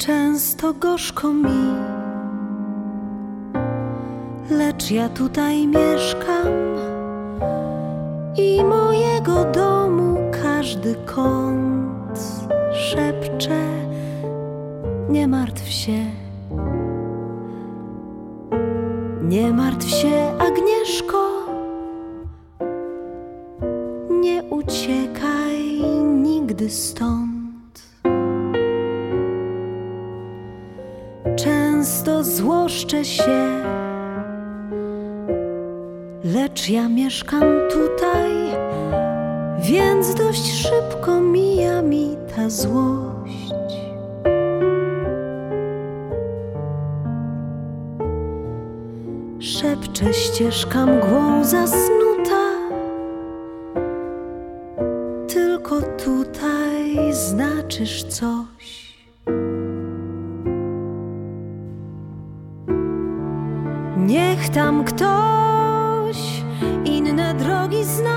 Często gorzko mi, lecz ja tutaj mieszkam i mojego domu każdy kąt szepcze: nie martw się, nie martw się, Agnieszko, nie uciekaj nigdy stąd. Często złoszczę się, lecz ja mieszkam tutaj, więc dość szybko mija mi ta złość. Szepcze ścieżka mgłą zasnuta, tylko tutaj znaczysz coś. Niech tam ktoś inne drogi zna,